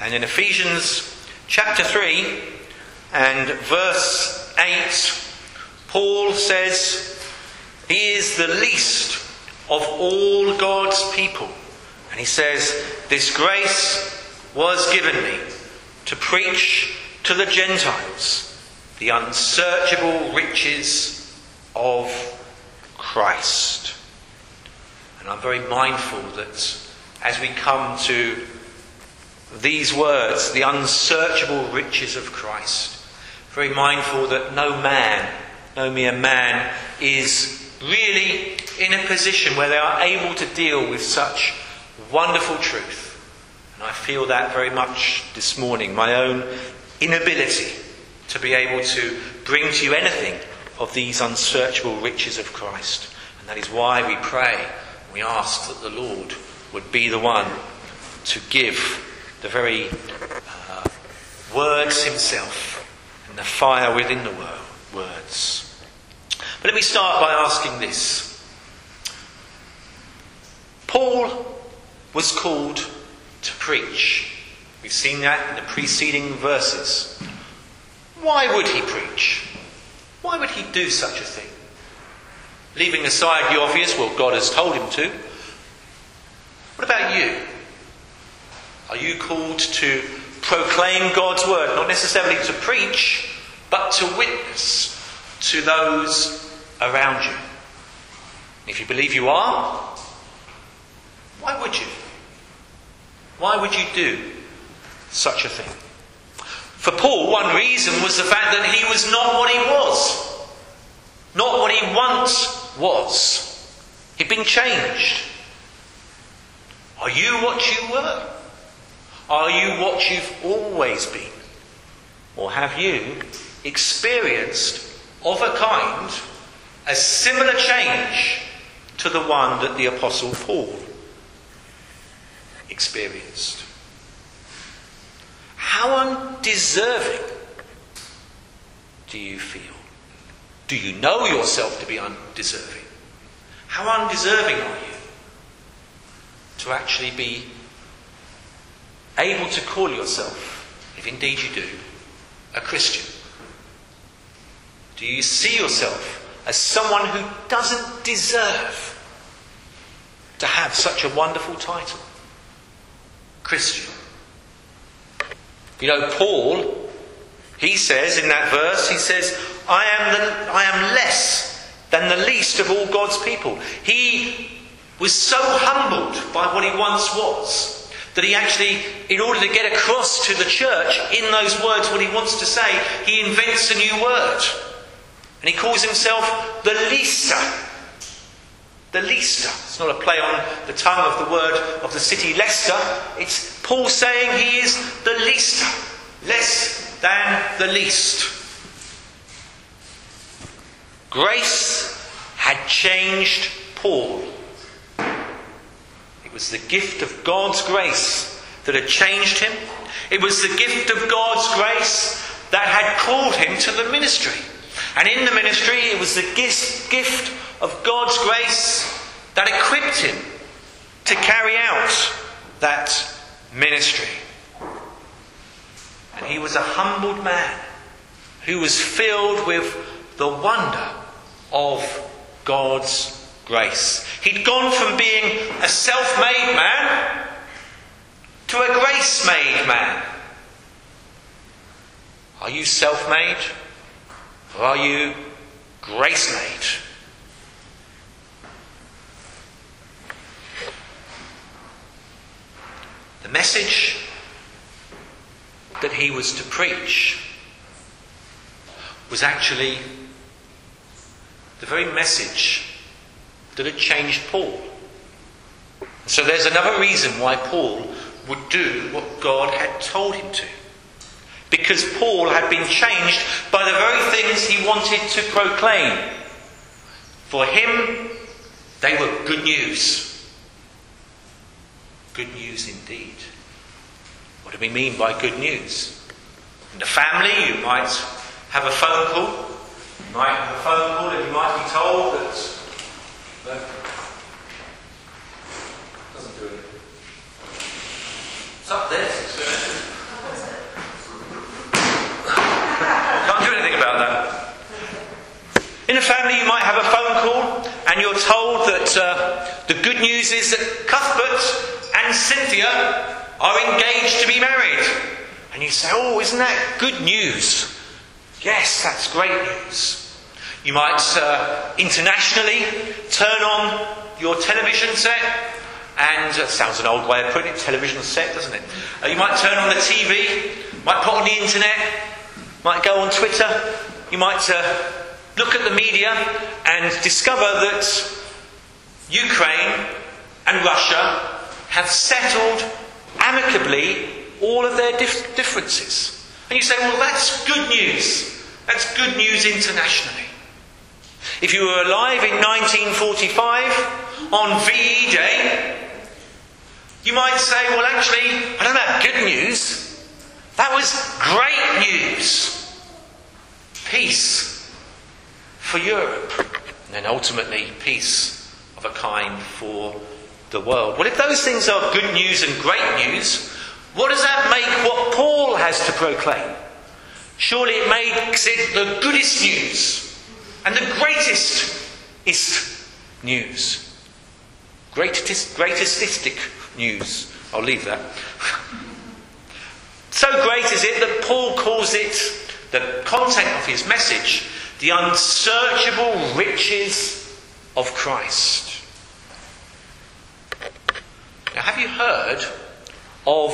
And in Ephesians chapter 3 and verse 8, Paul says he is the least of all God's people. And he says, this grace was given me to preach to the Gentiles the unsearchable riches of Christ. And I'm very mindful that as we come to these words, the unsearchable riches of Christ, very mindful that no mere man, is really in a position where they are able to deal with such wonderful truth. And I feel that very much this morning, my own inability to be able to bring to you anything of these unsearchable riches of Christ. And that is why we pray, we ask that the Lord would be the one to give the very words himself and the fire within the words. But let me start by asking this. Paul was called to preach. We've seen that in the preceding verses. Why would he preach? Why would he do such a thing? Leaving aside the obvious, well, God has told him to. What about you? Are you called to proclaim God's word? Not necessarily to preach, but to witness to those around you. If you believe you are, why would you? Why would you do such a thing? For Paul, one reason was the fact that he was not what he was. Not what he once was. He'd been changed. Are you what you were? Are you what you've always been? Or have you experienced of a kind a similar change to the one that the Apostle Paul experienced? How undeserving do you feel? Do you know yourself to be undeserving? How undeserving are you to actually be able to call yourself, if indeed you do, a Christian? Do you see yourself as someone who doesn't deserve to have such a wonderful title? Christian. You know, Paul, he says in that verse, he says, I am less than the least of all God's people. He was so humbled by what he once was that he actually, in order to get across to the church in those words what he wants to say, he invents a new word. And he calls himself the Leaster. The Leaster. It's not a play on the tongue of the word of the city Leicester. It's Paul saying he is the Leaster. Less than the least. Grace had changed Paul. It was the gift of God's grace that had changed him. It was the gift of God's grace that had called him to the ministry. And in the ministry, it was the gift of God's grace that equipped him to carry out that ministry. And he was a humbled man who was filled with the wonder of God's grace. He'd gone from being a self-made man to a grace-made man. Are you self-made? Or are you grace-made? The message that he was to preach was actually the very message that had changed Paul. So there's another reason why Paul would do what God had told him to. Because Paul had been changed by the very things he wanted to proclaim. For him, they were good news. Good news indeed. What do we mean by good news? In the family, you might have a phone call. You might have a phone call and you might be told that... doesn't do it. It's up there, 6 minutes. In a family, you might have a phone call and you're told that the good news is that Cuthbert and Cynthia are engaged to be married. And you say, oh, isn't that good news? Yes, that's great news. You might internationally turn on your television set, and sounds an old way of putting it, television set, doesn't it? You might turn on the TV, might put on the internet, might go on Twitter, you might look at the media and discover that Ukraine and Russia have settled amicably all of their differences. And you say, well, that's good news. That's good news internationally. If you were alive in 1945 on VE Day, you might say, well, actually, I don't have good news. That was great news. Peace for Europe. And then ultimately, peace of a kind for the world. Well, if those things are good news and great news, what does that make what Paul has to proclaim? Surely it makes it the goodest news and the greatest news. Greatestistic news. I'll leave that. So great is it that Paul calls it, the content of his message, the unsearchable riches of Christ. Now, have you heard of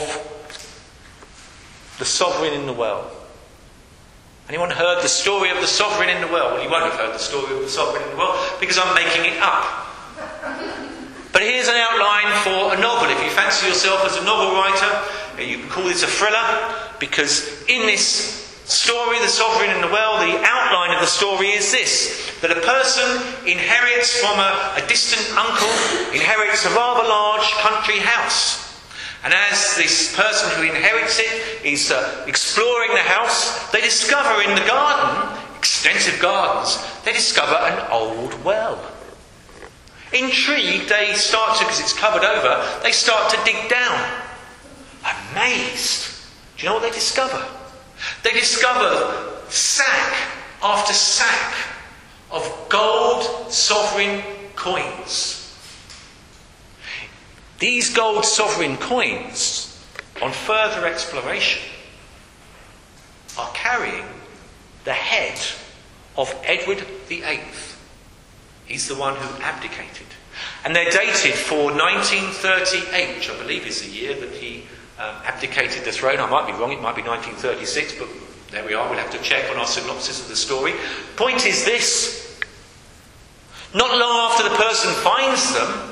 the sovereign in the well? Anyone heard the story of the sovereign in the well? Well, you won't have heard the story of the sovereign in the well because I'm making it up. But here's an outline for a novel. If you fancy yourself as a novel writer, you can call this a thriller, because in this story, The Sovereign in the Well, the outline of the story is this: that a person inherits from a distant uncle, inherits a rather large country house. And as this person who inherits it is exploring the house, they discover in the garden, extensive gardens, they discover an old well. Intrigued, they start to, because it's covered over, they start to dig down. Amazed. Do you know what they discover? They discover sack after sack of gold sovereign coins. These gold sovereign coins, on further exploration, are carrying the head of Edward VIII. He's the one who abdicated. And they're dated for 1938, which I believe is the year that he abdicated the throne. I might be wrong, it might be 1936, but there we are, we'll have to check on our synopsis of the story. Point is this: not long after the person finds them,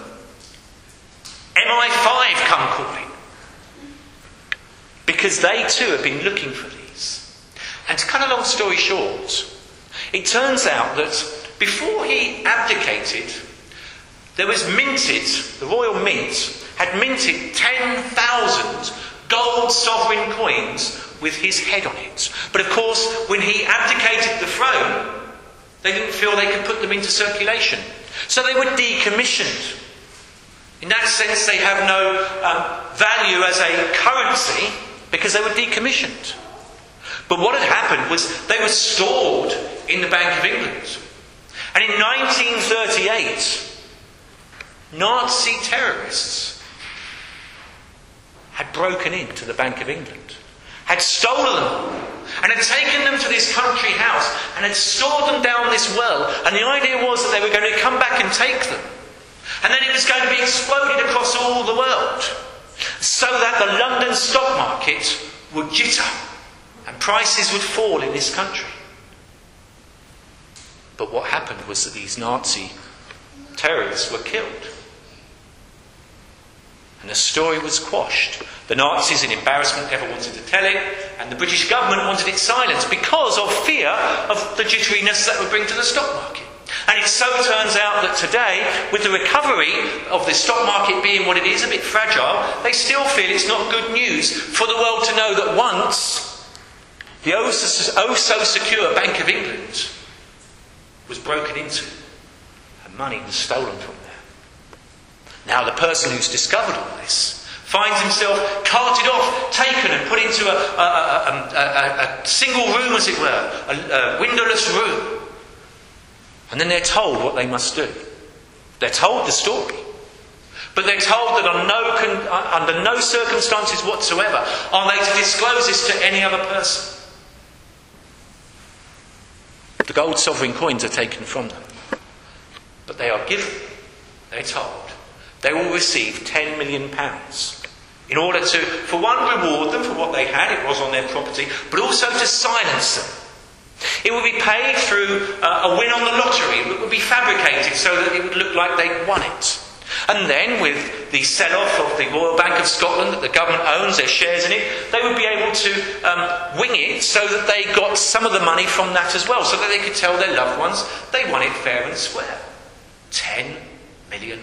MI5 come calling, because they too have been looking for these. And to cut a long story short, it turns out that before he abdicated, there was minted, the Royal Mint had minted 10,000 gold sovereign coins with his head on it. But of course, when he abdicated the throne, they didn't feel they could put them into circulation. So they were decommissioned. In that sense, they have no value as a currency because they were decommissioned. But what had happened was they were stored in the Bank of England. And in 1938, Nazi terrorists had broken into the Bank of England, had stolen them, and had taken them to this country house and had stored them down this well. And the idea was that they were going to come back and take them. And then it was going to be exploded across all the world, so that the London stock market would jitter and prices would fall in this country. But what happened was that these Nazi terrorists were killed. And the story was quashed. The Nazis, in embarrassment, never wanted to tell it, and the British government wanted it silenced because of fear of the jitteriness that would bring to the stock market. And it so turns out that today, with the recovery of the stock market being what it is, a bit fragile, they still feel it's not good news for the world to know that once the oh so secure Bank of England was broken into and money was stolen from there. Now the person who's discovered all this finds himself carted off, taken and put into a single room, as it were, a windowless room, And then they're told what they must do. They're told the story. But they're told that under no circumstances whatsoever are they to disclose this to any other person. The gold sovereign coins are taken from them. But they are given, they're told, they will receive £10 million in order to, for one, reward them for what they had, it was on their property, but also to silence them. It would be paid through a win on the lottery. It would be fabricated so that it would look like they'd won it. And then, with the sell-off of the Royal Bank of Scotland that the government owns, their shares in it, they would be able to wing it so that they got some of the money from that as well, so that they could tell their loved ones they won it fair and square. £10 million.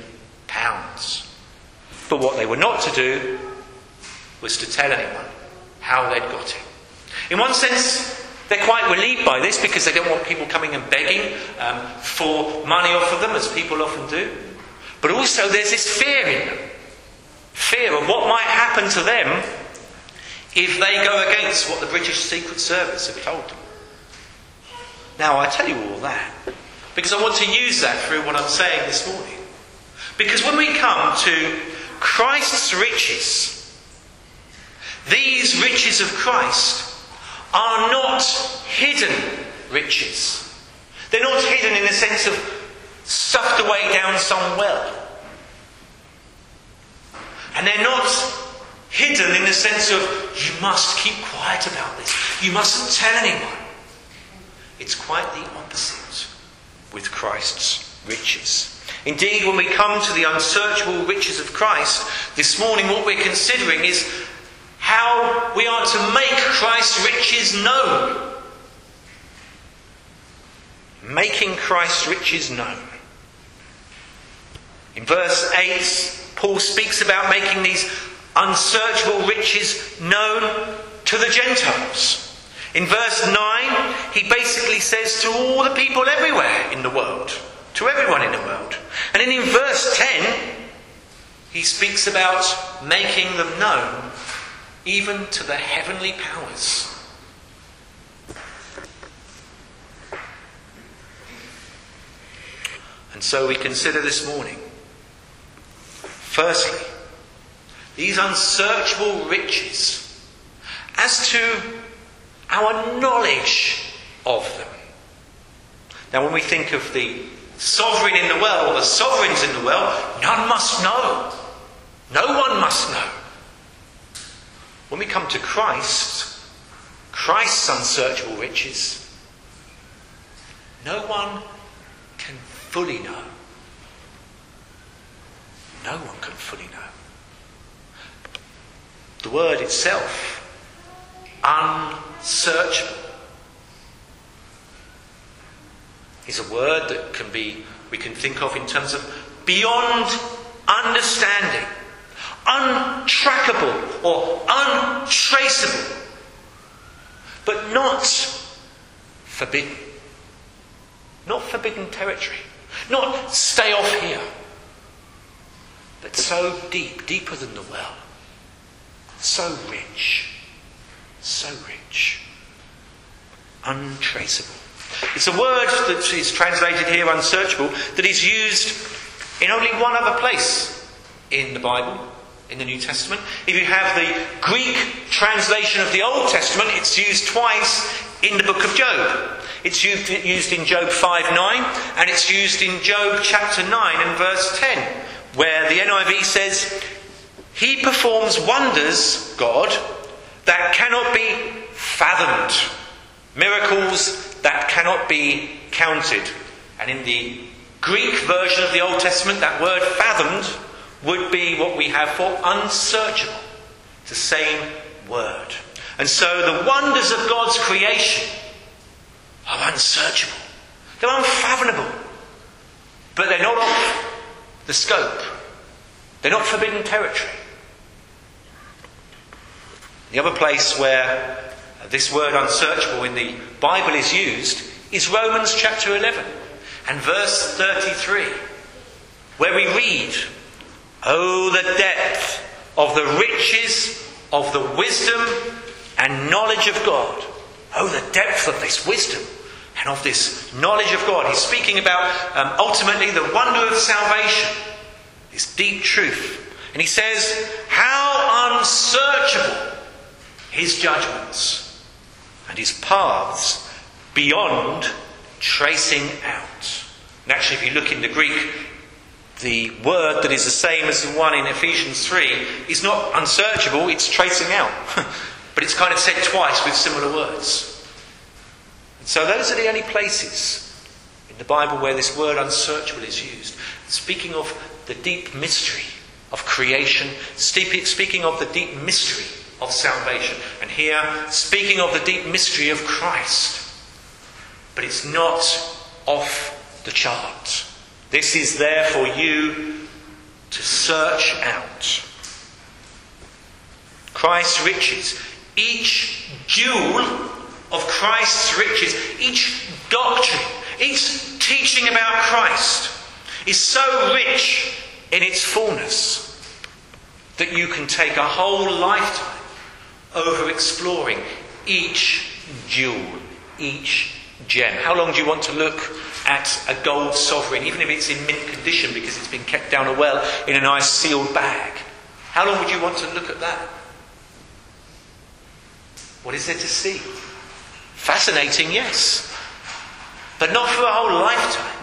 But what they were not to do was to tell anyone how they'd got it. In one sense, they're quite relieved by this because they don't want people coming and begging for money off of them, as people often do. But also there's this fear in them. Fear of what might happen to them if they go against what the British Secret Service have told them. Now, I tell you all that because I want to use that through what I'm saying this morning. Because when we come to Christ's riches, these riches of Christ are not hidden riches. They're not hidden in the sense of stuffed away down some well. And they're not hidden in the sense of you must keep quiet about this. You mustn't tell anyone. It's quite the opposite with Christ's riches. Indeed, when we come to the unsearchable riches of Christ, this morning what we're considering is how we are to make Christ's riches known. Making Christ's riches known. In verse 8, Paul speaks about making these unsearchable riches known to the Gentiles. In verse 9, he basically says to all the people everywhere in the world, to everyone in the world. And then in verse 10, he speaks about making them known even to the heavenly powers. And so we consider this morning, firstly, these unsearchable riches as to our knowledge of them. Now, when we think of the sovereign in the world, or the sovereigns in the world, none must know. No one must know. When we come to Christ's unsearchable riches, no one can fully know. No one can fully know. The word itself, unsearchable, is a word that we can think of in terms of beyond understanding, untrackable or untraceable, but not forbidden. Not forbidden territory. Not stay off here. But so deep, deeper than the well. So rich. So rich. Untraceable. It's a word that is translated here, unsearchable, that is used in only one other place in the Bible, in the New Testament. If you have the Greek translation of the Old Testament, it's used twice in the book of Job. It's used in Job 5:9, and it's used in Job chapter 9 and verse 10, where the NIV says, He performs wonders, God, that cannot be fathomed. Miracles that cannot be counted. And in the Greek version of the Old Testament, that word fathomed would be what we have for unsearchable. It's the same word. And so the wonders of God's creation are unsearchable. They're unfathomable. But they're not off the scope. They're not forbidden territory. The other place where this word unsearchable in the Bible is used is Romans chapter 11 and verse 33, where we read, Oh, the depth of the riches of the wisdom and knowledge of God. Oh, the depth of this wisdom and of this knowledge of God. He's speaking about ultimately the wonder of salvation, this deep truth. And he says, how unsearchable his judgments and his paths beyond tracing out. And actually, if you look in the Greek, the word that is the same as the one in Ephesians 3 is not unsearchable, it's tracing out. But it's kind of said twice with similar words. And so those are the only places in the Bible where this word unsearchable is used. Speaking of the deep mystery of creation, speaking of the deep mystery of salvation. And here, speaking of the deep mystery of Christ. But it's not off the chart. This is there for you to search out. Christ's riches. Each jewel of Christ's riches, each doctrine, each teaching about Christ is so rich in its fullness that you can take a whole lifetime over exploring each jewel, each gem. How long do you want to look at a gold sovereign, even if it's in mint condition because it's been kept down a well in a nice sealed bag? How long would you want to look at that? What is there to see? Fascinating, yes, but not for a whole lifetime.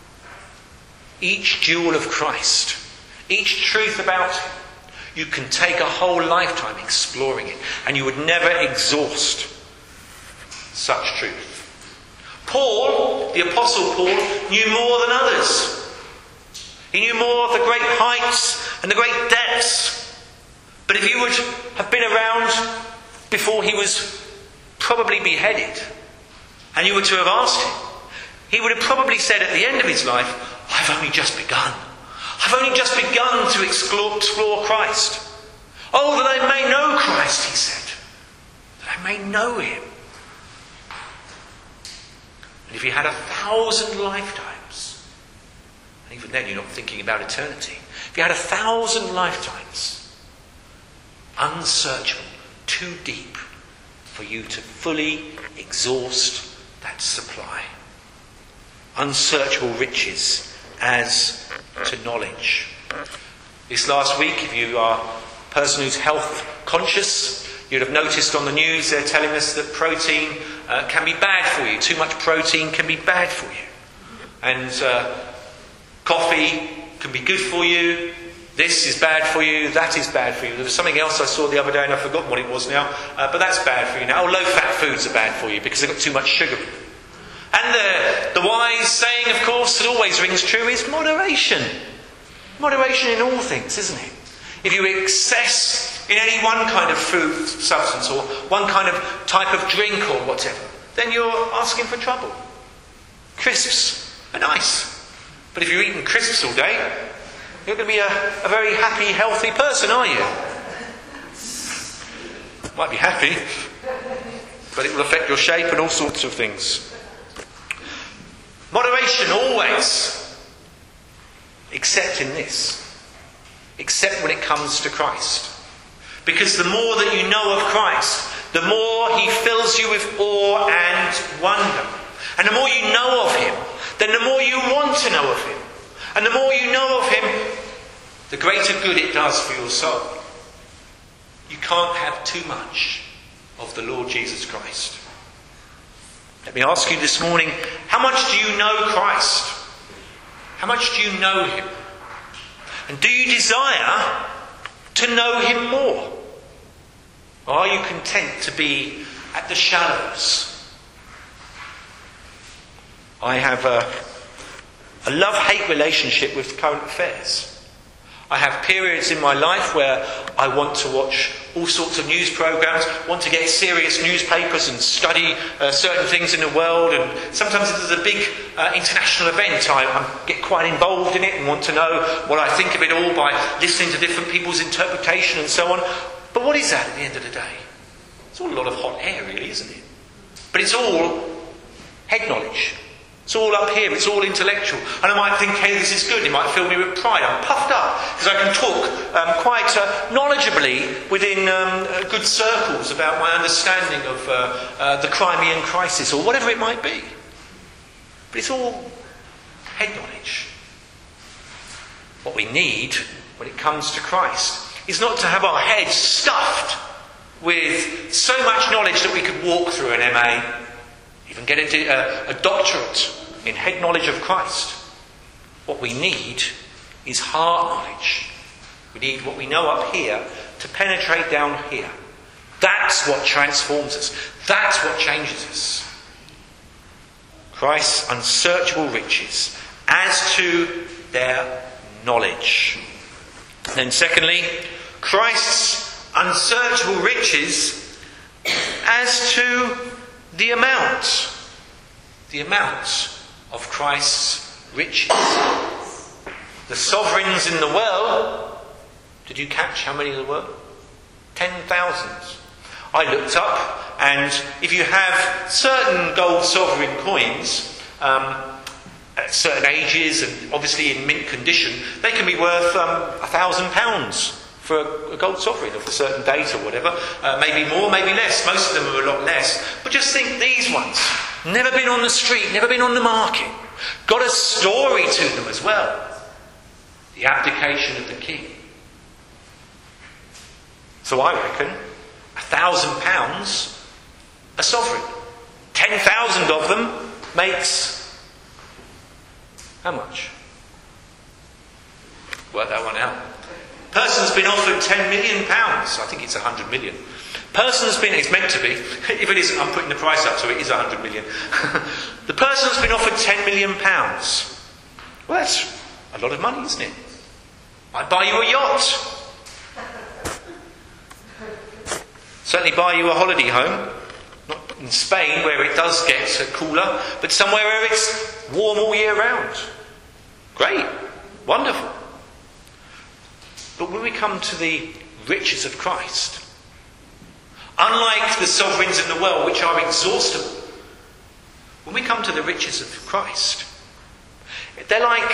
Each jewel of Christ, each truth about him, you can take a whole lifetime exploring it, and you would never exhaust such truth. Paul, the Apostle Paul, knew more than others. He knew more of the great heights and the great depths. But if you would have been around before he was probably beheaded, and you were to have asked him, he would have probably said at the end of his life, I've only just begun. I've only just begun to explore Christ. Oh, that I may know Christ, he said. That I may know him. And if you had 1,000 lifetimes, and even then you're not thinking about eternity, if you had 1,000 lifetimes, unsearchable, too deep for you to fully exhaust that supply. Unsearchable riches as to knowledge. This last week, if you are a person who's health conscious, you'd have noticed on the news they're telling us that protein can be bad for you. Too much protein can be bad for you. And coffee can be good for you. This is bad for you, that is bad for you. There was something else I saw the other day and I've forgotten what it was now, but that's bad for you now. Oh, low-fat foods are bad for you because they've got too much sugar. And the wise saying, of course, that always rings true is moderation. Moderation in all things, isn't it? If you excess in any one kind of food substance or one kind of type of drink or whatever, then you're asking for trouble. Crisps are nice. But if you're eating crisps all day, you're going to be a very happy, healthy person, are you? Might be happy, but it will affect your shape and all sorts of things. Moderation always, except in this. Except when it comes to Christ. Because the more that you know of Christ, the more he fills you with awe and wonder. And the more you know of him, then the more you want to know of him. And the more you know of him, the greater good it does for your soul. You can't have too much of the Lord Jesus Christ. Let me ask you this morning, how much do you know Christ? How much do you know him? And do you desire to know him more? Or are you content to be at the shallows? I have a love-hate relationship with current affairs. I have periods in my life where I want to watch all sorts of news programmes, want to get serious newspapers and study certain things in the world, and sometimes if there's a big international event, I get quite involved in it and want to know what I think of it all by listening to different people's interpretation and so on. But what is that at the end of the day? It's all a lot of hot air really, isn't it? But it's all head knowledge. It's all up here, it's all intellectual. And I might think, hey, this is good. It might fill me with pride. I'm puffed up because I can talk quite knowledgeably within good circles about my understanding of the Crimean crisis or whatever it might be. But it's all head knowledge. What we need when it comes to Christ is not to have our heads stuffed with so much knowledge that we could walk through an MA, even get a doctorate in head knowledge of Christ. What we need is heart knowledge. We need what we know up here to penetrate down here. That's what transforms us. That's what changes us. Christ's unsearchable riches as to their knowledge. And then secondly, Christ's unsearchable riches as to the amount. The amount of Christ's riches. The sovereigns in the well, did you catch how many there were? 10,000. I looked up, and if you have certain gold sovereign coins, at certain ages and obviously in mint condition, they can be worth £1,000 for a gold sovereign of a certain date or whatever. Maybe more, maybe less. Most of them are a lot less. But just think these ones. Never been on the street, never been on the market. Got a story to them as well. The abdication of the king. So I reckon £1,000 a sovereign. 10,000 of them makes how much? Work that one out. Person's been offered £10 million. I think it's 100 million. Person's been, it's meant to be. If it isn't, I'm putting the price up, so it is 100 million. The person's been offered £10 million. Well, that's a lot of money, isn't it? I'd buy you a yacht. Certainly buy you a holiday home. Not in Spain, where it does get cooler, but somewhere where it's warm all year round. Great. Wonderful. But when we come to the riches of Christ, unlike the sovereigns in the world, which are exhaustible, when we come to the riches of Christ, they're like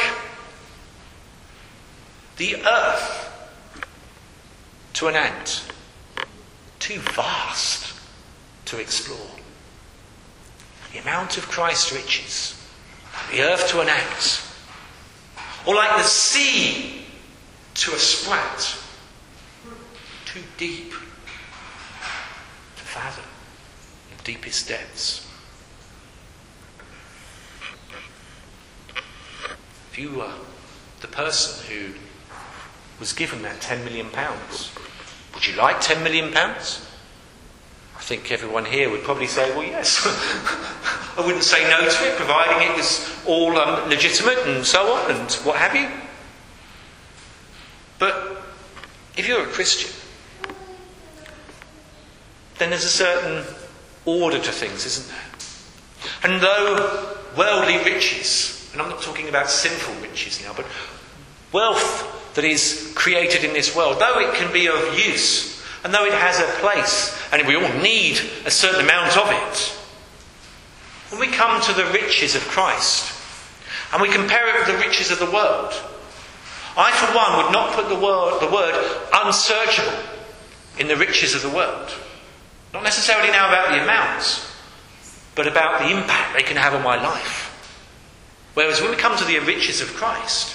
the earth to an ant. Too vast to explore. The amount of Christ's riches, the earth to an ant, or like the sea to a sprat, too deep to fathom the deepest depths. If you were the person who was given that £10 million, would you like £10 million? I think everyone here would probably say, well, yes. I wouldn't say no to it, providing it was all legitimate and so on and what have you. But if you're a Christian, then there's a certain order to things, isn't there? And though worldly riches, and I'm not talking about sinful riches now, but wealth that is created in this world, though it can be of use, and though it has a place, and we all need a certain amount of it, when we come to the riches of Christ, and we compare it with the riches of the world, I, for one, would not put the word unsearchable in the riches of the world. Not necessarily now about the amounts, but about the impact they can have on my life. Whereas when we come to the riches of Christ,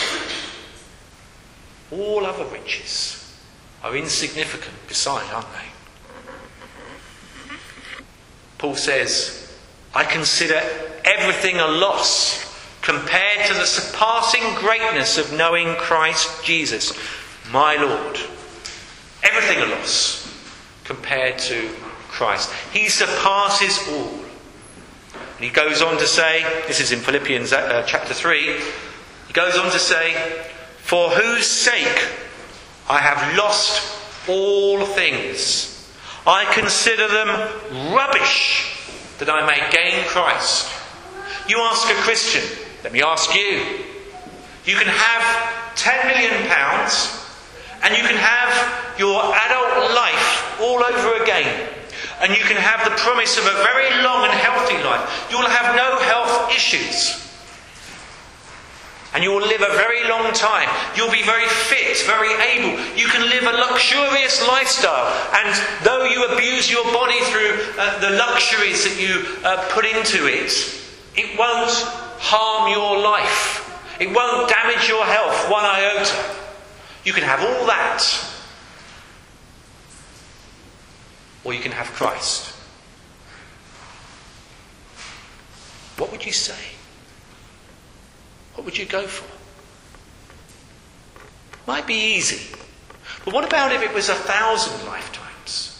all other riches are insignificant beside, aren't they? Paul says, I consider everything a loss compared to the surpassing greatness of knowing Christ Jesus, my Lord. Everything a loss compared to Christ. He surpasses all. And he goes on to say, this is in Philippians chapter 3, he goes on to say, for whose sake I have lost all things. I consider them rubbish that I may gain Christ. You ask a Christian, let me ask you. You can have £10 million and you can have your adult life all over again. And you can have the promise of a very long and healthy life. You will have no health issues. And you will live a very long time. You'll be very fit, very able. You can live a luxurious lifestyle. And though you abuse your body through the luxuries that you put into it, It won't harm your life. It won't damage your health one iota. You can have all that. Or you can have Christ. What would you say? What would you go for? Might be easy. But what about if it was 1,000 lifetimes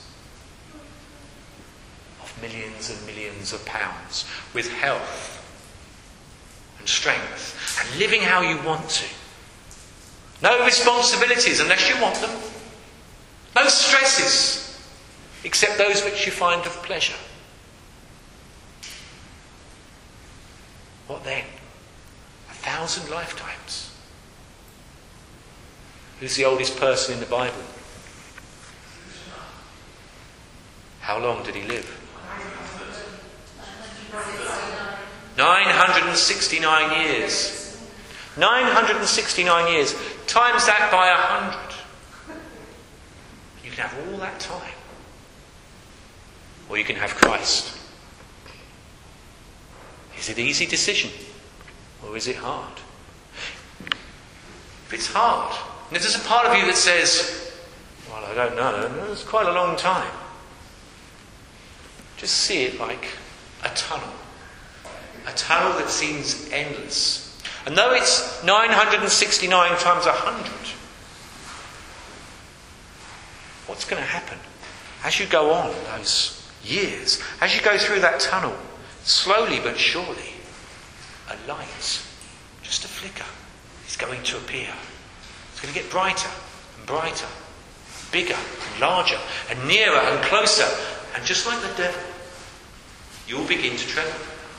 of millions and millions of pounds with health and strength and living how you want to? No responsibilities unless you want them. No stresses except those which you find of pleasure. What then? 1,000 lifetimes. Who's the oldest person in the Bible? How long did he live? 969 years. 969 years. Times that by 100. You can have all that time. Or you can have Christ. Is it an easy decision? Or is it hard? If it's hard, and if there's a part of you that says, well, I don't know, it's quite a long time. Just see it like a tunnel. A tunnel that seems endless. And though it's 969 times 100, what's going to happen? As you go on those years, as you go through that tunnel, slowly but surely, a light, just a flicker, is going to appear. It's going to get brighter and brighter, bigger and larger and nearer and closer. And just like the devil, you'll begin to tremble.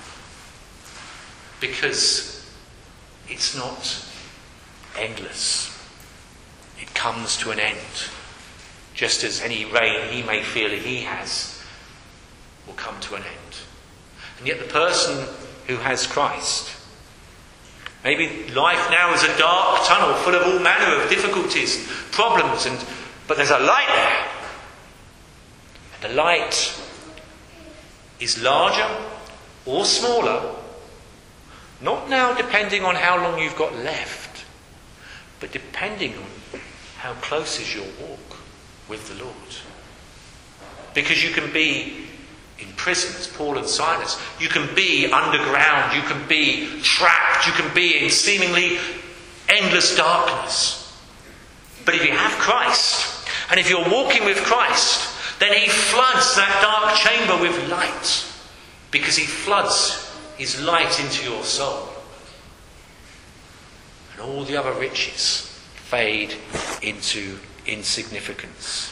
Because it's not endless. It comes to an end. Just as any reign he may feel he has will come to an end. And yet the person who has Christ, maybe life now is a dark tunnel full of all manner of difficulties, problems, but there's a light there. And the light is larger or smaller, not now depending on how long you've got left, but depending on how close is your walk with the Lord. Because you can be in prison as Paul and Silas. You can be underground. You can be trapped. You can be in seemingly endless darkness. But if you have Christ, and if you're walking with Christ, then he floods that dark chamber with light. Because he floods his light into your soul. And all the other riches fade into insignificance.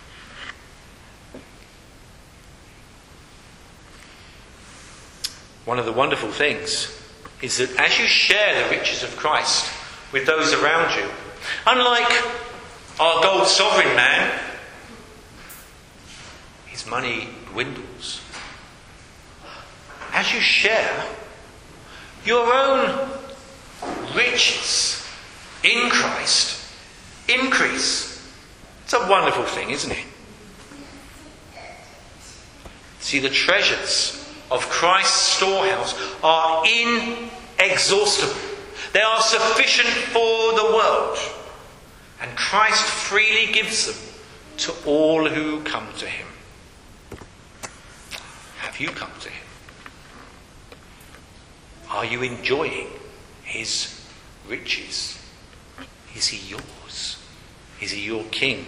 One of the wonderful things is that as you share the riches of Christ with those around you, unlike our gold sovereign man, his money dwindles. As you share, your own riches in Christ increase. It's a wonderful thing, isn't it? See, the treasures of Christ's storehouse are inexhaustible. They are sufficient for the world. And Christ freely gives them to all who come to him. Have you come to him? Are you enjoying his riches? Is he yours? Is he your king?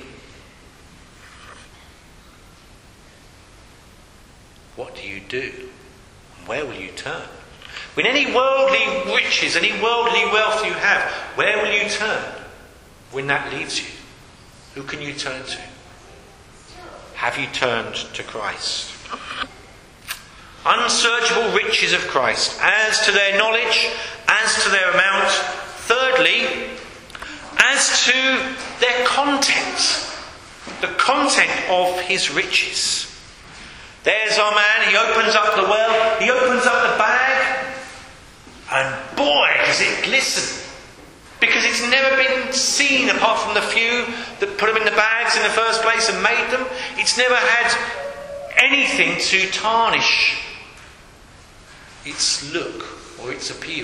What do you do? And where will you turn? When any worldly riches, any worldly wealth you have, where will you turn when that leaves you? Who can you turn to? Have you turned to Christ? Unsearchable riches of Christ, as to their knowledge, as to their amount. Thirdly, as to their content, the content of his riches. There's our man, he opens up the well, he opens up the bag, and boy, does it glisten. Because it's never been seen apart from the few that put them in the bags in the first place and made them. It's never had anything to tarnish its look or its appeal.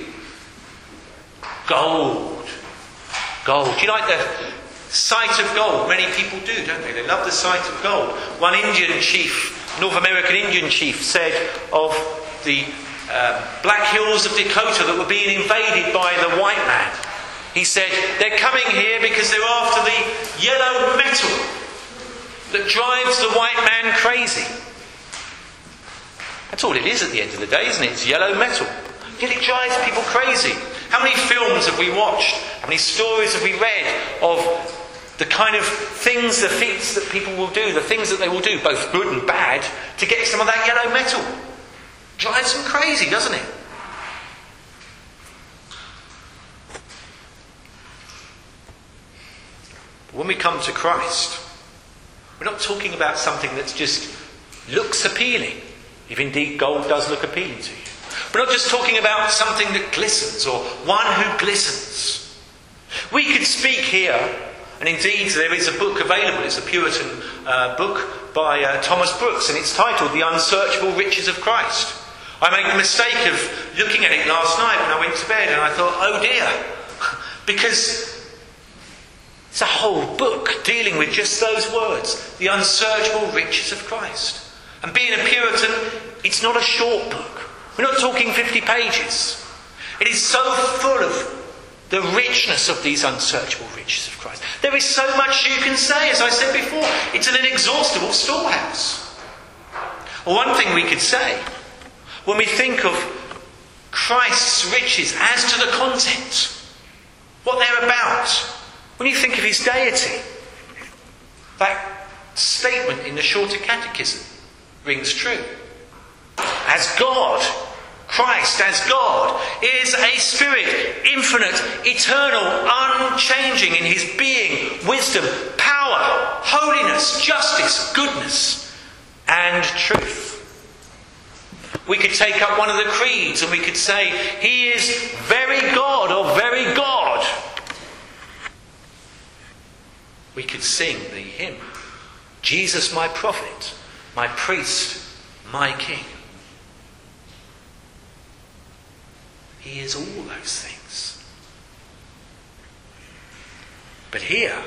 Gold. Gold. Do you like the sight of gold? Many people do, don't they? They love the sight of gold. One Indian chief, North American Indian chief, said of the Black Hills of Dakota that were being invaded by the white man. He said, they're coming here because they're after the yellow metal that drives the white man crazy. That's all it is at the end of the day, isn't it? It's yellow metal. Yet it drives people crazy. How many films have we watched? How many stories have we read of the kind of things, the feats that people will do, the things that they will do, both good and bad, to get some of that yellow metal? Drives them crazy, doesn't it? But when we come to Christ, we're not talking about something that just looks appealing, if indeed gold does look appealing to you. We're not just talking about something that glistens or one who glistens. We could speak here, and indeed there is a book available. It's a Puritan book by Thomas Brooks, and it's titled The Unsearchable Riches of Christ. I made the mistake of looking at it last night when I went to bed, and I thought, oh dear, because it's a whole book dealing with just those words, the unsearchable riches of Christ. And being a Puritan, it's not a short book. We're not talking 50 pages. It is so full of the richness of these unsearchable riches of Christ. There is so much you can say, as I said before. It's an inexhaustible storehouse. Well, one thing we could say, when we think of Christ's riches as to the content, what they're about, when you think of his deity, that statement in the Shorter Catechism rings true. As God, Christ as God, is a spirit, infinite, eternal, unchanging in his being, wisdom, power, holiness, justice, goodness, and truth. We could take up one of the creeds and we could say, he is very God or very God. We could sing the hymn, Jesus my prophet, my priest, my king. He is all those things. But here,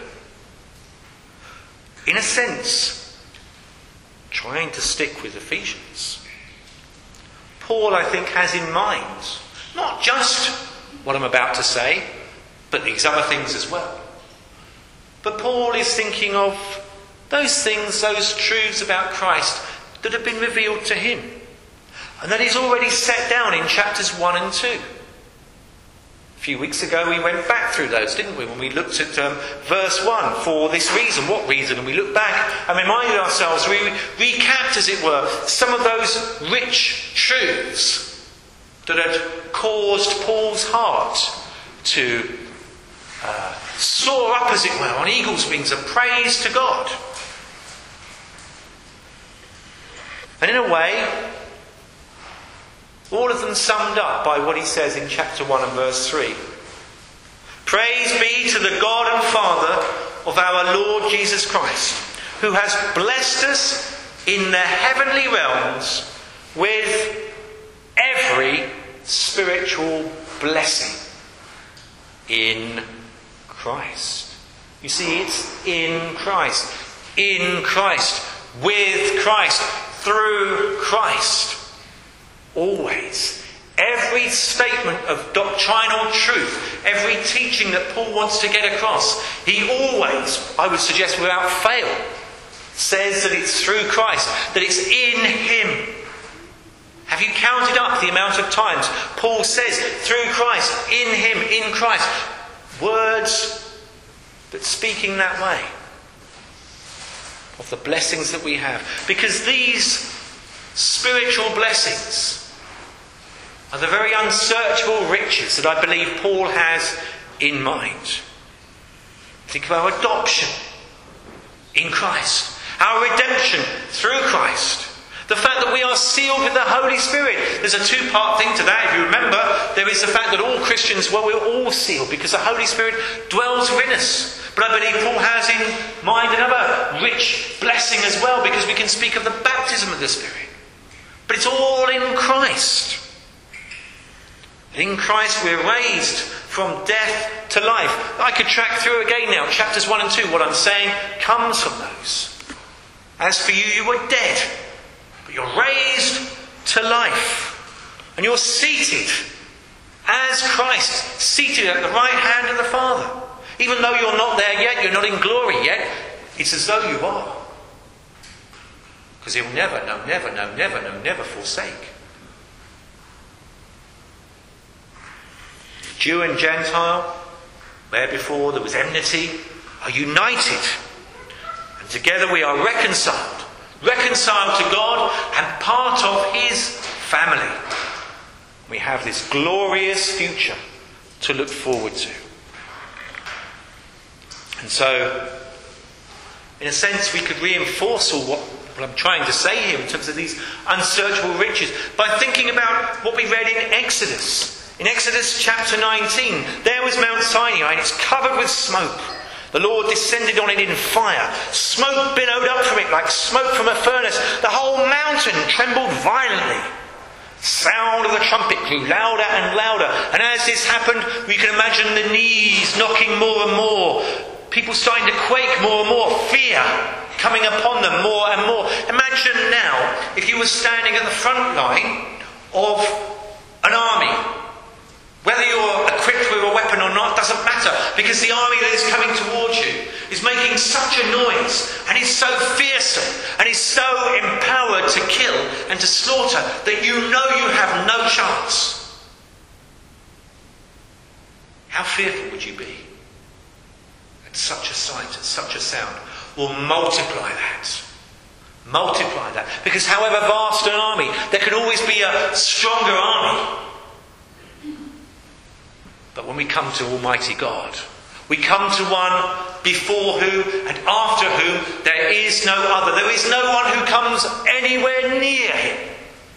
in a sense, trying to stick with Ephesians, Paul, I think, has in mind not just what I'm about to say, but these other things as well. But Paul is thinking of those things, those truths about Christ that have been revealed to him, and that he's already set down in chapters 1 and 2. A few weeks ago we went back through those, didn't we, when we looked at verse 1, for this reason, what reason? And we looked back and reminded ourselves, we recapped, as it were, some of those rich truths that had caused Paul's heart to soar up, as it were, on eagle's wings of praise to God. And in a way, all of them summed up by what he says in chapter 1 and verse 3. Praise be to the God and Father of our Lord Jesus Christ, who has blessed us in the heavenly realms with every spiritual blessing in Christ. You see, it's in Christ, with Christ, through Christ. Always. Every statement of doctrinal truth, every teaching that Paul wants to get across, he always, I would suggest without fail, says that it's through Christ, that it's in him. Have you counted up the amount of times Paul says, through Christ, in him, in Christ? Words that speaking that way of the blessings that we have. Because these spiritual blessings are the very unsearchable riches that I believe Paul has in mind. Think of our adoption in Christ, our redemption through Christ, the fact that we are sealed with the Holy Spirit. There's a two-part thing to that. If you remember, there is the fact that all Christians, well, we're all sealed because the Holy Spirit dwells within us. But I believe Paul has in mind another rich blessing as well, because we can speak of the baptism of the Spirit. But it's all in Christ. In Christ we're raised from death to life. I could track through again now, chapters 1 and 2. What I'm saying comes from those. As for you, you were dead, but you're raised to life. And you're seated as Christ, seated at the right hand of the Father. Even though you're not there yet, you're not in glory yet, it's as though you are. Because he'll never forsake. Jew and Gentile, where before there was enmity, are united. And together we are reconciled. Reconciled to God and part of his family. We have this glorious future to look forward to. And so, in a sense, we could reinforce all what I'm trying to say here in terms of these unsearchable riches by thinking about what we read in Exodus. In Exodus chapter 19, there was Mount Sinai and it's covered with smoke. The Lord descended on it in fire. Smoke billowed up from it like smoke from a furnace. The whole mountain trembled violently. Sound of the trumpet grew louder and louder. And as this happened, we can imagine the knees knocking more and more. People starting to quake more and more. Fear coming upon them more and more. Imagine now if you were standing at the front line of an army. Whether you're equipped with a weapon or not doesn't matter, because the army that is coming towards you is making such a noise and is so fearsome and is so empowered to kill and to slaughter that you know you have no chance. How fearful would you be at such a sight, at such a sound? Well, multiply that. Multiply that. Because however vast an army, there can always be a stronger army. But when we come to Almighty God, we come to one before whom and after whom there is no other. There is no one who comes anywhere near him.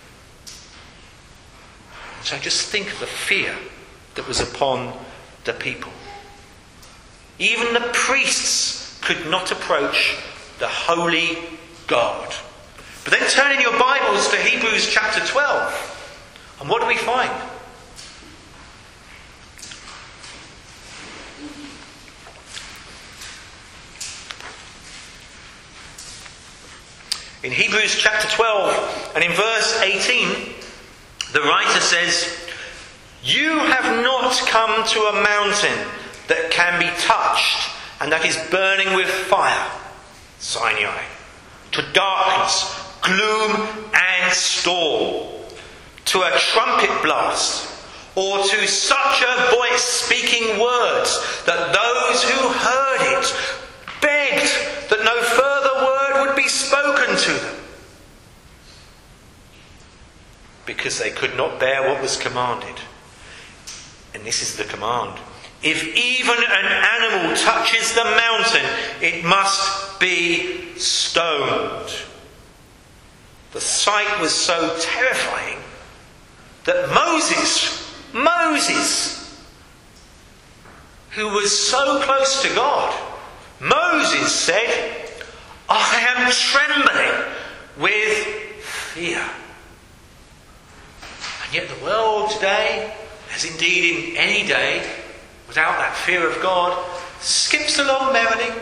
So just think of the fear that was upon the people. Even the priests could not approach the holy God. But then turn in your Bibles to Hebrews chapter 12. And what do we find? In Hebrews chapter 12 and in verse 18, the writer says, "You have not come to a mountain that can be touched and that is burning with fire, Sinai, to darkness, gloom and storm, to a trumpet blast, or to such a voice speaking words that those who heard it begged that no further word would be spoken to them, because they could not bear what was commanded." And this is the command. "If even an animal touches the mountain, it must be stoned." The sight was so terrifying that Moses, who was so close to God, Moses said, "I am trembling with fear." And yet the world today, as indeed in any day, without that fear of God, skips along merrily.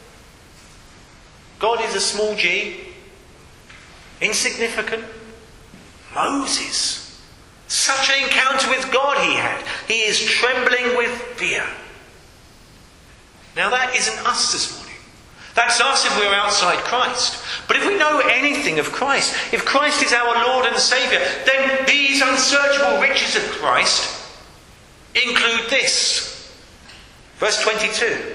God is a small g, insignificant. Moses, such an encounter with God he had. He is trembling with fear. Now that isn't us this morning. That's us if we're outside Christ. But if we know anything of Christ, if Christ is our Lord and Saviour, then these unsearchable riches of Christ include this. Verse 22.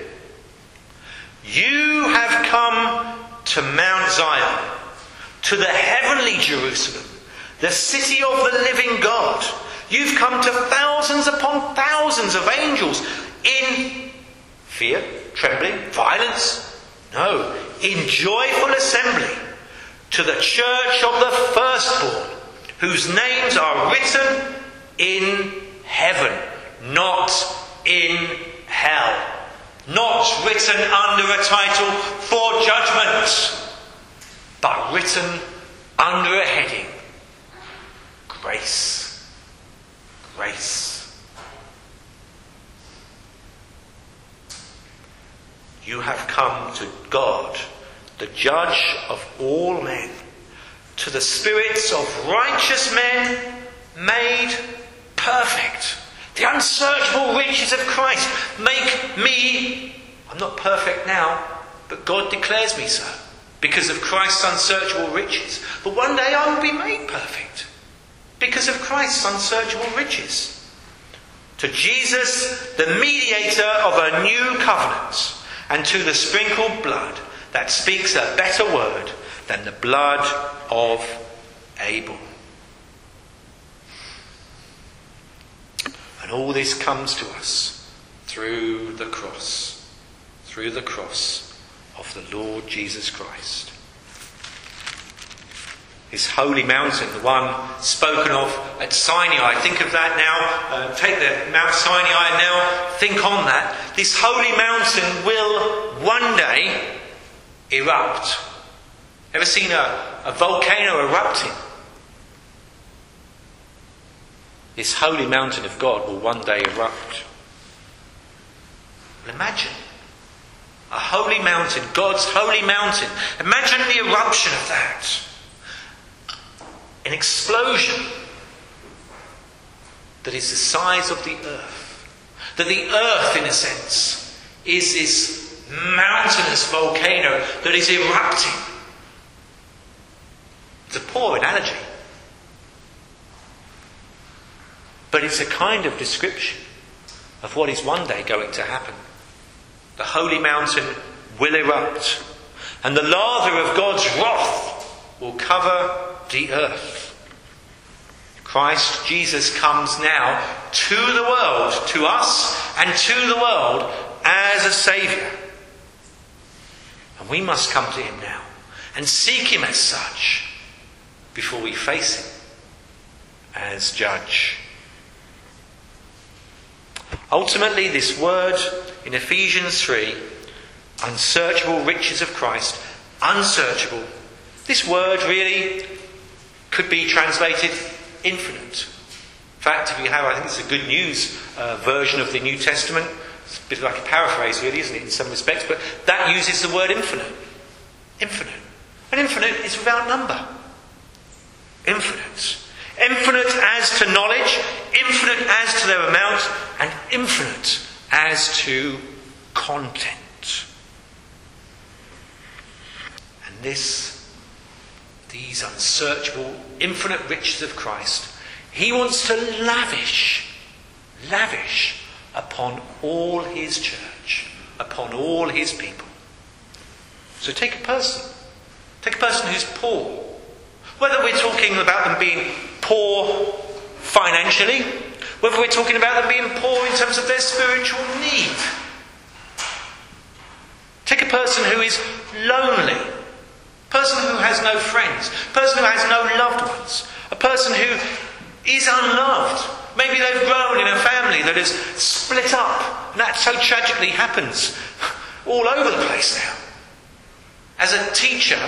"You have come to Mount Zion, to the heavenly Jerusalem, the city of the living God. You've come to thousands upon thousands of angels in fear, trembling, violence? No, in joyful assembly, to the church of the firstborn, whose names are written in heaven, not in hell." Not written under a title for judgment, but written under a heading: grace. Grace. the judge of all men, to the spirits of righteous men made perfect. The unsearchable riches of Christ make me, I'm not perfect now, but God declares me so, because of Christ's unsearchable riches. But one day I will be made perfect, because of Christ's unsearchable riches. To Jesus, the mediator of a new covenant, and to the sprinkled blood that speaks a better word than the blood of Abel. And all this comes to us through the cross of the Lord Jesus Christ. This holy mountain, the one spoken of at Sinai. Think of that now. Take the Mount Sinai and now think on that. This holy mountain will one day erupt. Ever seen a volcano erupting? This holy mountain of God will one day erupt. Well, imagine a holy mountain, God's holy mountain. Imagine the eruption of that. An explosion that is the size of the earth. That the earth, in a sense, is this mountainous volcano that is erupting. It's a poor analogy. But it's a kind of description of what is one day going to happen. The holy mountain will erupt, and the lather of God's wrath will cover the earth. Christ Jesus comes now to the world, to us and to the world as a Saviour. And we must come to him now and seek him as such before we face him as judge. Ultimately, this word in Ephesians 3, unsearchable riches of Christ, unsearchable, this word really could be translated infinite. In fact, if you have, I think it's a Good News version of the New Testament. It's a bit like a paraphrase really, isn't it, in some respects, but that uses the word infinite. Infinite. And infinite is without number. Infinite. Infinite as to knowledge, infinite as to their amount, and infinite as to content. And these unsearchable, infinite riches of Christ, he wants to lavish upon all his church, upon all his people. So take a person who's poor. Whether we're talking about them being poor financially, whether we're talking about them being poor in terms of their spiritual need. Take a person who is lonely, a person who has no friends, a person who has no loved ones, a person who is unloved. Maybe they've grown in a family that is split up, and that so tragically happens all over the place now. As a teacher,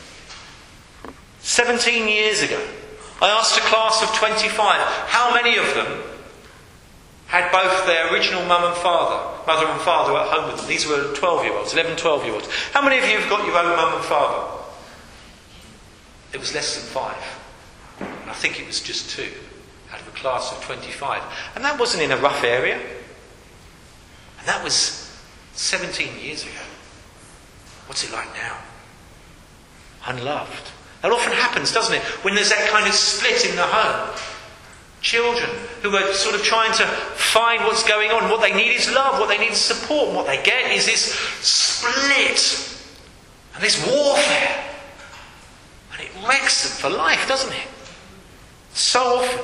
17 years ago, I asked a class of 25 how many of them had both their original mother and father at home with them. These were 12-year-olds, 11, 12-year-olds. How many of you have got your own mum and father? It was less than 5. And I think it was just 2 out of a class of 25. And that wasn't in a rough area. And that was 17 years ago. What's it like now? Unloved. That often happens, doesn't it? When there's that kind of split in the home. Children who are sort of trying to find what's going on. What they need is love. What they need is support. And what they get is this split. And this warfare. And it wrecks them for life, doesn't it? So often.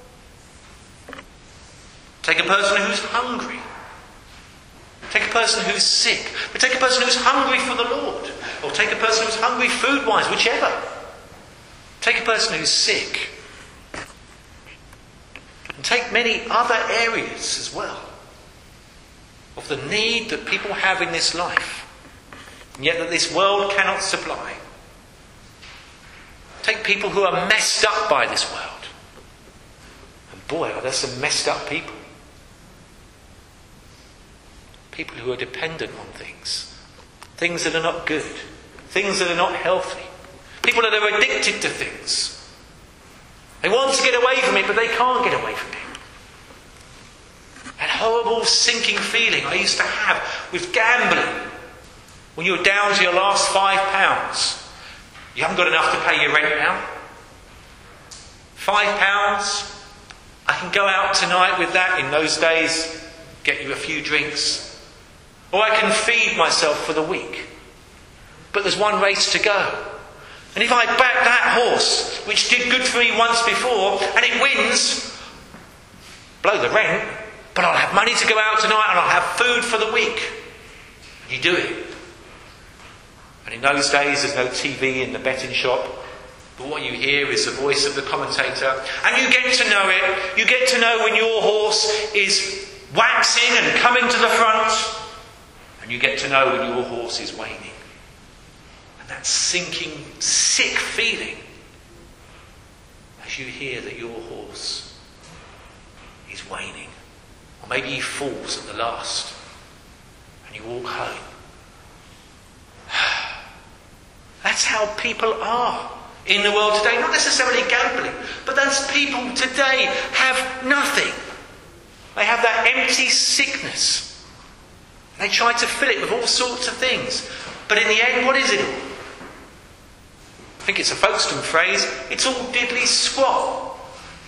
Take a person who's hungry. Take a person who's sick. But take a person who's hungry for the Lord. Or take a person who's hungry food-wise, whichever. Take a person who's sick. And take many other areas as well of the need that people have in this life, and yet that this world cannot supply. Take people who are messed up by this world. And boy, are there some messed up people. People who are dependent on things that are not good, things that are not healthy. People that are addicted to things. They want to get away from it, but they can't get away from it. That horrible sinking feeling I used to have with gambling. When you're down to your last £5. You haven't got enough to pay your rent now. £5. I can go out tonight with that. In those days, get you a few drinks. Or I can feed myself for the week. But there's one race to go. And if I back that horse, which did good for me once before, and it wins, blow the rent, but I'll have money to go out tonight and I'll have food for the week. And you do it. And in those days there's no TV in the betting shop, but what you hear is the voice of the commentator, and you get to know it. You get to know when your horse is waxing and coming to the front, and you get to know when your horse is waning. And that sinking, sick feeling as you hear that your horse is waning. Or maybe he falls at the last and you walk home. That's how people are in the world today. Not necessarily gambling, but those people today have nothing. They have that empty sickness. They try to fill it with all sorts of things. But in the end, what is it all? I think it's a Folkestone phrase. It's all diddly squat.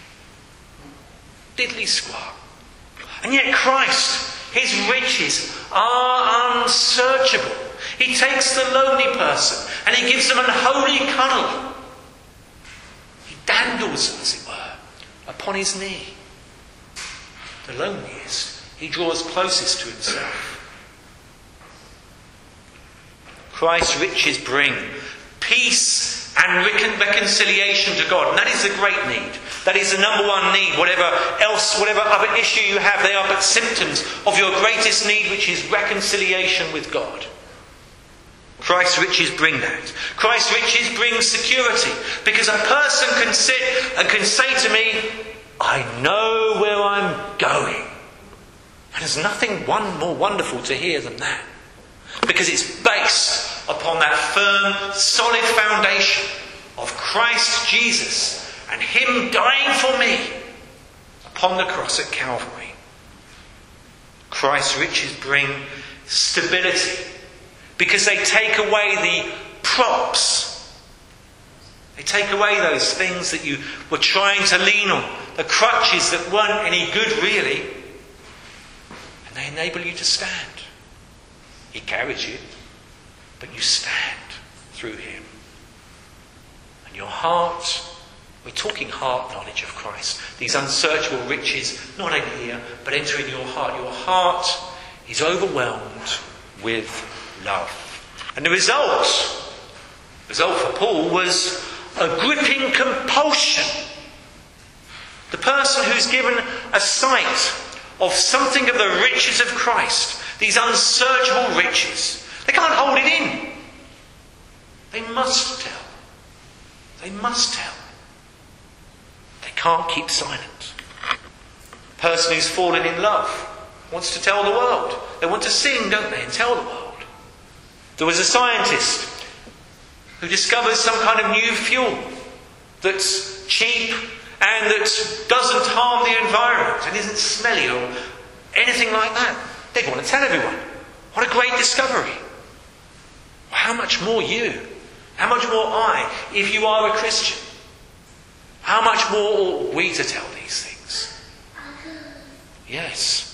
Diddly squat. And yet Christ, his riches are unsearchable. He takes the lonely person and he gives them an holy cuddle. He dandles them, as it were, upon his knee. The loneliest he draws closest to himself. Christ's riches bring peace and reconciliation to God. And that is the great need. That is the number one need. Whatever other issue you have, they are but symptoms of your greatest need, which is reconciliation with God. Christ's riches bring that. Christ's riches bring security. Because a person can sit and can say to me, I know where I'm going. And there's nothing more wonderful to hear than that. Because it's based upon that firm, solid foundation of Christ Jesus and him dying for me upon the cross at Calvary. Christ's riches bring stability because they take away the props. They take away those things that you were trying to lean on, the crutches that weren't any good really, and they enable you to stand. He carries you, but you stand through him. And your heart, we're talking heart knowledge of Christ. These unsearchable riches, not only here, but enter in your heart. Your heart is overwhelmed with love. And the result for Paul was a gripping compulsion. The person who's given a sight of something of the riches of Christ, these unsearchable riches, they can't hold it in. They must tell. They must tell. They can't keep silent. The person who's fallen in love wants to tell the world. They want to sing, don't they, and tell the world. There was a scientist who discovered some kind of new fuel that's cheap and that doesn't harm the environment and isn't smelly or anything like that. They'd want to tell everyone. What a great discovery. How much more you? How much more I, if you are a Christian? How much more ought we to tell these things? Yes.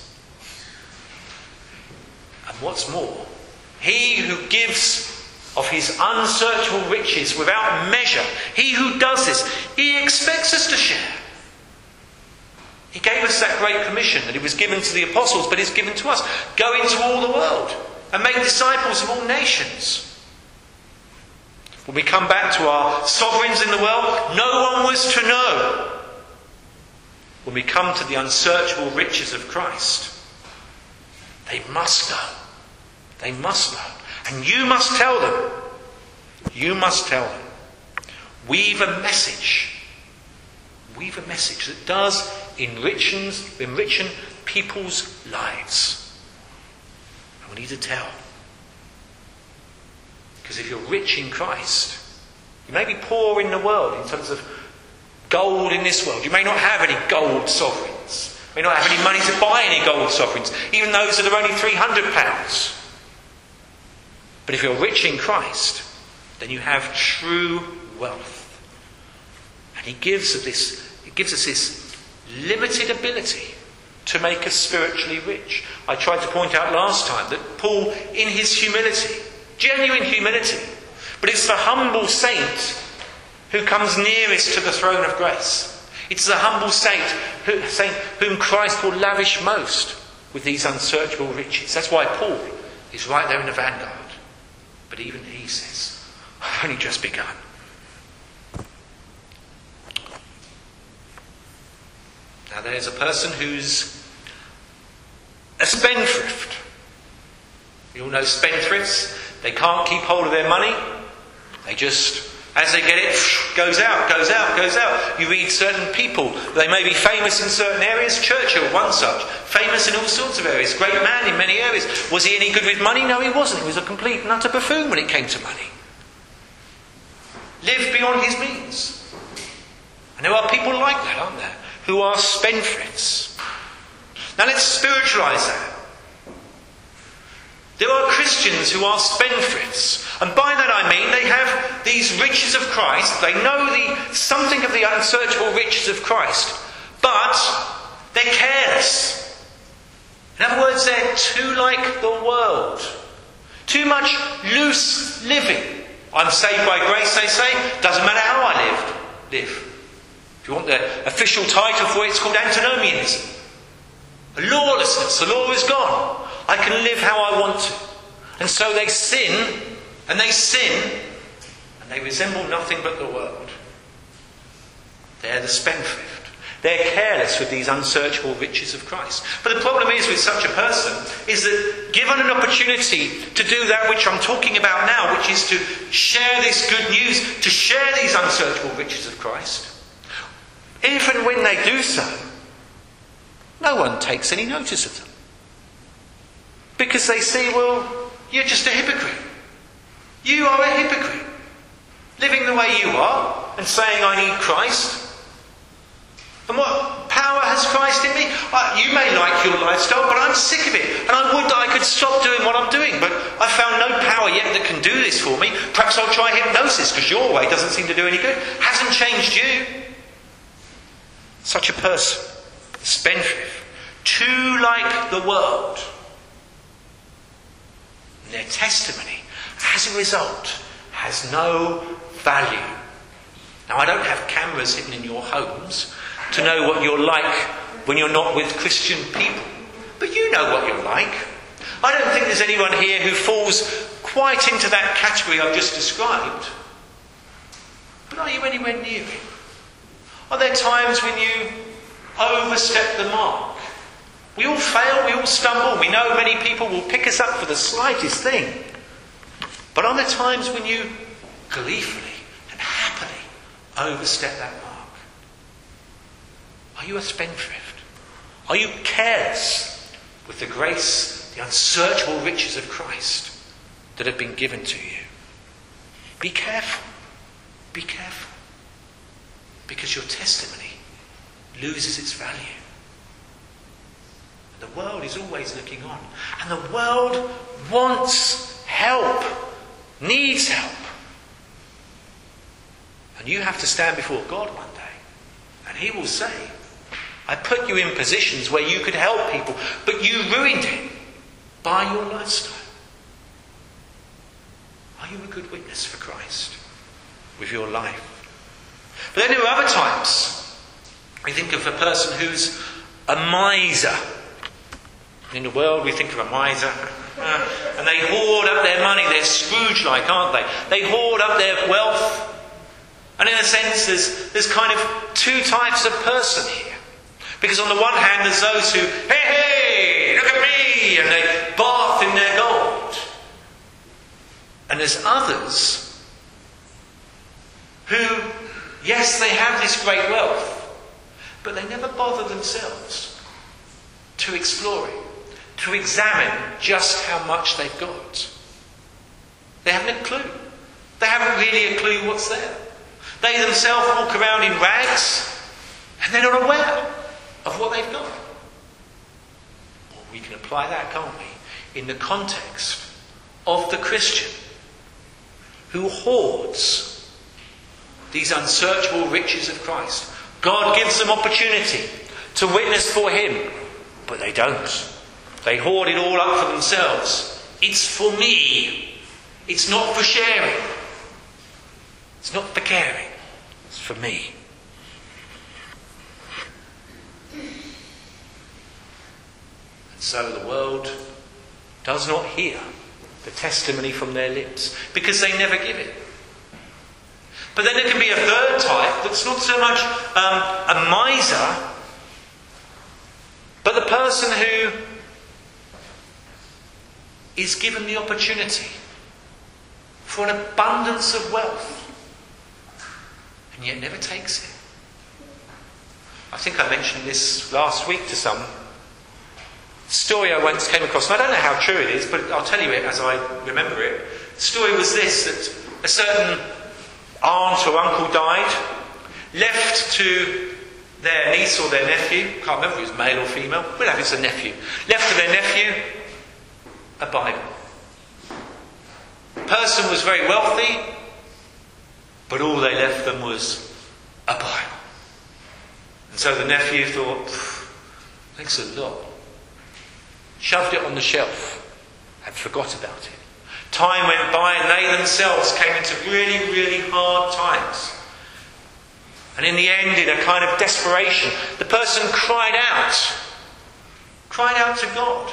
And what's more, he who gives of his unsearchable riches without measure, he who does this, he expects us to share. He gave us that great commission that it was given to the apostles, but is given to us. Go into all the world and make disciples of all nations. When we come back to our sovereigns in the world, no one was to know. When we come to the unsearchable riches of Christ, they must know. They must know. And you must tell them. You must tell them. Weave a message. Weave a message that does enrich people's lives. And we need to tell. Because if you're rich in Christ, you may be poor in the world in terms of gold in this world. You may not have any gold sovereigns. You may not have any money to buy any gold sovereigns, even those that are only £300. But if you're rich in Christ, then you have true wealth. And he gives us this limited ability to make us spiritually rich. I tried to point out last time that Paul, in his humility, genuine humility, but it's the humble saint who comes nearest to the throne of grace. It's the humble saint whom Christ will lavish most with these unsearchable riches. That's why Paul is right there in the vanguard. But even he says, I've only just begun. Now there's a person who's a spendthrift. You all know spendthrifts. They can't keep hold of their money. They just, as they get it, goes out. You read certain people. They may be famous in certain areas. Churchill, one such. Famous in all sorts of areas. Great man in many areas. Was he any good with money? No, he wasn't. He was a complete and utter buffoon when it came to money. Lived beyond his means. And there are people like that, aren't there? Who are spendthrifts. Now let's spiritualise that. There are Christians who are spendthrifts. And by that I mean they have these riches of Christ. They know something of the unsearchable riches of Christ. But they're careless. In other words, they're too like the world. Too much loose living. I'm saved by grace, they say. Doesn't matter how I live. If you want the official title for it, it's called antinomianism. Lawlessness. The law is gone. I can live how I want to. And so they sin, and they resemble nothing but the world. They're the spendthrift. They're careless with these unsearchable riches of Christ. But the problem is with such a person is that given an opportunity to do that which I'm talking about now, which is to share this good news, to share these unsearchable riches of Christ, if and when they do so, no one takes any notice of them. Because they see, well, you're just a hypocrite. You are a hypocrite. Living the way you are and saying, I need Christ. And what power has Christ in me? You may like your lifestyle, but I'm sick of it. And I would that I could stop doing what I'm doing, but I've found no power yet that can do this for me. Perhaps I'll try hypnosis, because your way doesn't seem to do any good. Hasn't changed you. Such a person, spendthrift, too like the world. And their testimony, as a result, has no value. Now, I don't have cameras hidden in your homes to know what you're like when you're not with Christian people. But you know what you're like. I don't think there's anyone here who falls quite into that category I've just described. But are you anywhere near it? Are there times when you overstep the mark? We all fail, we all stumble. We know many people will pick us up for the slightest thing. But are there times when you gleefully and happily overstep that mark? Are you a spendthrift? Are you careless with the grace, the unsearchable riches of Christ that have been given to you? Be careful. Be careful. Because your testimony loses its value. And the world is always looking on. And the world wants help, needs help. And you have to stand before God one day. And he will say, I put you in positions where you could help people, but you ruined it by your lifestyle. Are you a good witness for Christ with your life? But then there are other times. We think of a person who's a miser. In the world we think of a miser. And they hoard up their money. They're Scrooge-like, aren't they? They hoard up their wealth. And in a sense there's kind of two types of person here. Because on the one hand there's those who, hey, look at me! And they bath in their gold. And there's others who, yes, they have this great wealth, but they never bother themselves to explore it, to examine just how much they've got. They haven't a clue. They haven't really a clue what's there. They themselves walk around in rags and they're not aware of what they've got. Well, we can apply that, can't we, in the context of the Christian who hoards these unsearchable riches of Christ. God gives them opportunity to witness for him, but they don't. They hoard it all up for themselves. It's for me. It's not for sharing. It's not for caring. It's for me. And so the world does not hear the testimony from their lips because they never give it. But then there can be a third type that's not so much a miser, but the person who is given the opportunity for an abundance of wealth and yet never takes it. I think I mentioned this last week to some story I once came across, and I don't know how true it is, but I'll tell you it as I remember it. The story was this, that a certain aunt or uncle died, left to their niece or their nephew, can't remember if it was male or female, we'll have it as a nephew, left to their nephew a Bible. The person was very wealthy, but all they left them was a Bible. And so the nephew thought, thanks a lot. Shoved it on the shelf and forgot about it. Time went by and they themselves came into really, really hard times. And in the end, in a kind of desperation, the person cried out to God.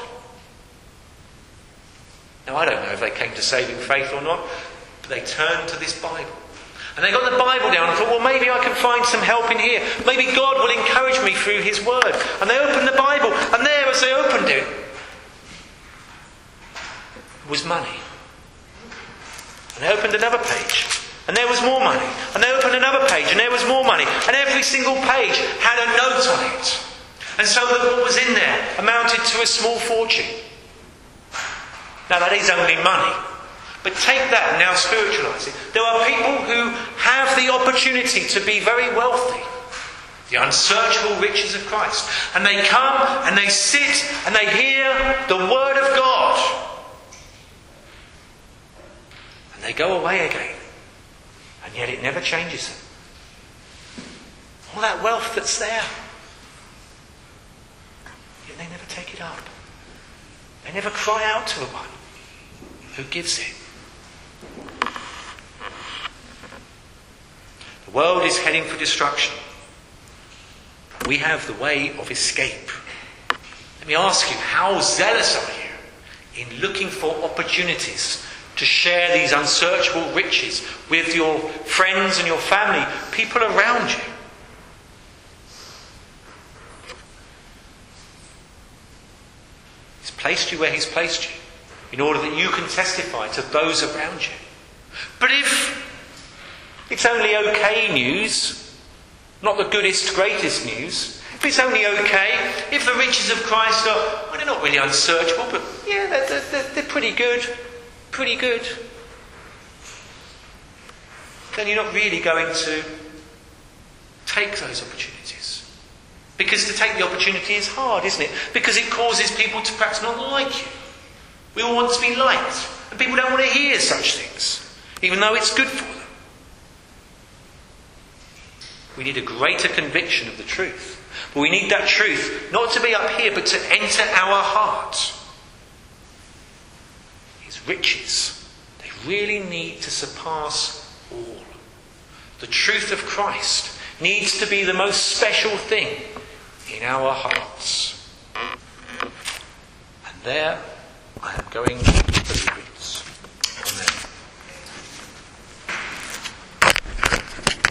Now, I don't know if they came to saving faith or not, but they turned to this Bible. And they got the Bible down and thought, well, maybe I can find some help in here. Maybe God will encourage me through his word. And they opened the Bible, and there, as they opened it, was money. And they opened another page, and there was more money. And they opened another page, and there was more money. And every single page had a note on it. And so that what was in there amounted to a small fortune. Now that is only money. But take that and now spiritualise it. There are people who have the opportunity to be very wealthy. The unsearchable riches of Christ. And they come and they sit and they hear the word of God. And they go away again. And yet it never changes them. All that wealth that's there. Yet they never take it up. They never cry out to the one who gives it. The world is heading for destruction. We have the way of escape. Let me ask you, how zealous are you in looking for opportunities to share these unsearchable riches with your friends and your family, people around you? He's placed you where he's placed you in order that you can testify to those around you. But if it's only okay news, not the goodest, greatest news, if it's only okay, if the riches of Christ are, well, they're not really unsearchable, but yeah, they're pretty good, then you're not really going to take those opportunities. Because to take the opportunity is hard, isn't it? Because it causes people to perhaps not like you. We all want to be liked, and people don't want to hear such things, even though it's good for them. We need a greater conviction of the truth. But we need that truth not to be up here, but to enter our heart. His riches, they really need to surpass all. The truth of Christ needs to be the most special thing in our hearts. And there I am going to leave.